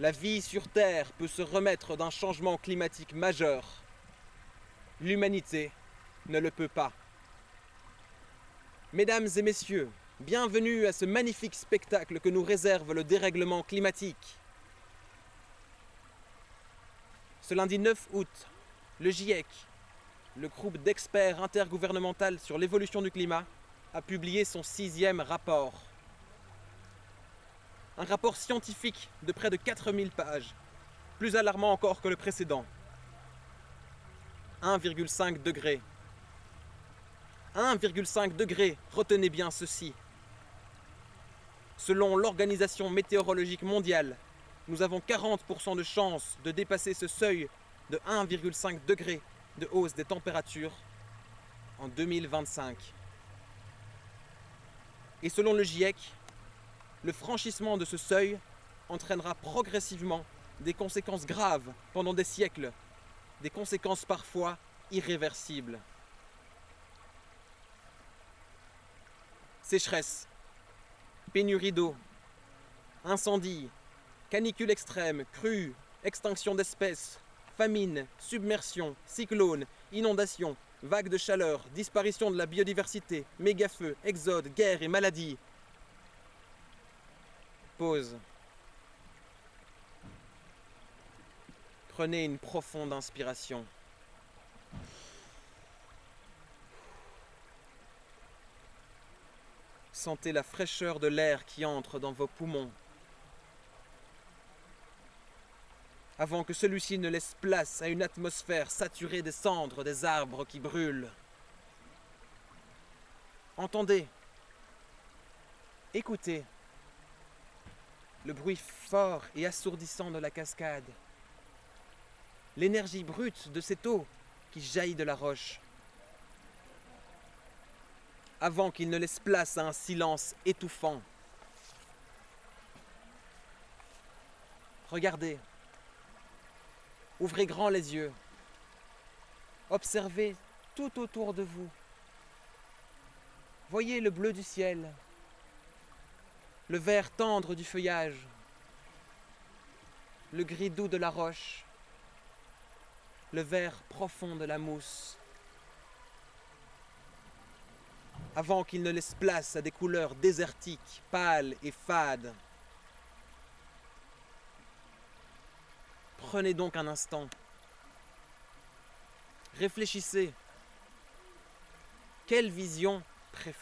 La vie sur Terre peut se remettre d'un changement climatique majeur. L'humanité ne le peut pas. Mesdames et messieurs, bienvenue à ce magnifique spectacle que nous réserve le dérèglement climatique. Ce lundi 9 août, le GIEC, le groupe d'experts intergouvernemental sur l'évolution du climat, a publié son 6e rapport. Un rapport scientifique de près de 4000 pages, plus alarmant encore que le précédent. 1,5 degré. 1,5 degré, retenez bien ceci. Selon l'Organisation météorologique mondiale, nous avons 40% de chances de dépasser ce seuil de 1,5 degré de hausse des températures en 2025. Et selon le GIEC, le franchissement de ce seuil entraînera progressivement des conséquences graves pendant des siècles, des conséquences parfois irréversibles. Sécheresse, pénurie d'eau, incendies, canicules extrêmes, crues, extinction d'espèces, famine, submersion, cyclones, inondations, vagues de chaleur, disparition de la biodiversité, méga-feux, exode, guerre et maladies. Pause. Prenez une profonde inspiration. Sentez la fraîcheur de l'air qui entre dans vos poumons. Avant que celui-ci ne laisse place à une atmosphère saturée des cendres des arbres qui brûlent. Entendez, écoutez le bruit fort et assourdissant de la cascade, l'énergie brute de cette eau qui jaillit de la roche, avant qu'il ne laisse place à un silence étouffant. Regardez. Ouvrez grand les yeux. Observez tout autour de vous. Voyez le bleu du ciel, le vert tendre du feuillage, le gris doux de la roche, le vert profond de la mousse, avant qu'il ne laisse place à des couleurs désertiques, pâles et fades. Prenez donc un instant. Réfléchissez. Quelle vision préférez-vous ?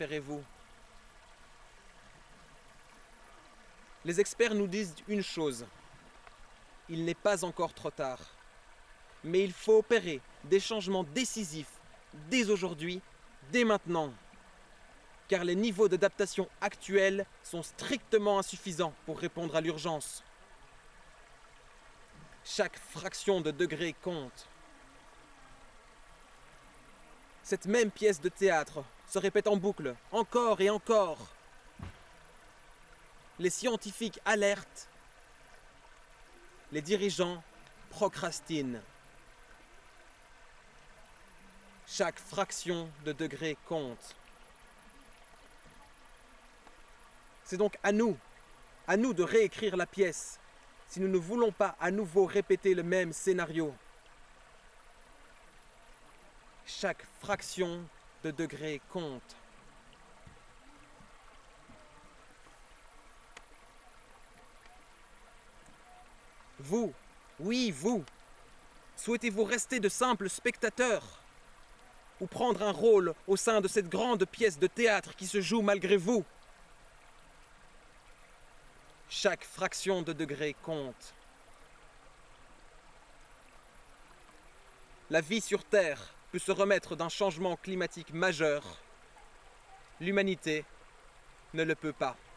Les experts nous disent une chose. Il n'est pas encore trop tard. Mais il faut opérer des changements décisifs dès aujourd'hui, dès maintenant. Car les niveaux d'adaptation actuels sont strictement insuffisants pour répondre à l'urgence. Chaque fraction de degré compte. Cette même pièce de théâtre se répète en boucle, encore et encore. Les scientifiques alertent, les dirigeants procrastinent. Chaque fraction de degré compte. C'est donc à nous de réécrire la pièce, si nous ne voulons pas à nouveau répéter le même scénario. Chaque fraction de degré compte. Vous, oui vous, souhaitez-vous rester de simples spectateurs ou prendre un rôle au sein de cette grande pièce de théâtre qui se joue malgré vous ? Chaque fraction de degré compte. La vie sur Terre peut se remettre d'un changement climatique majeur. L'humanité ne le peut pas.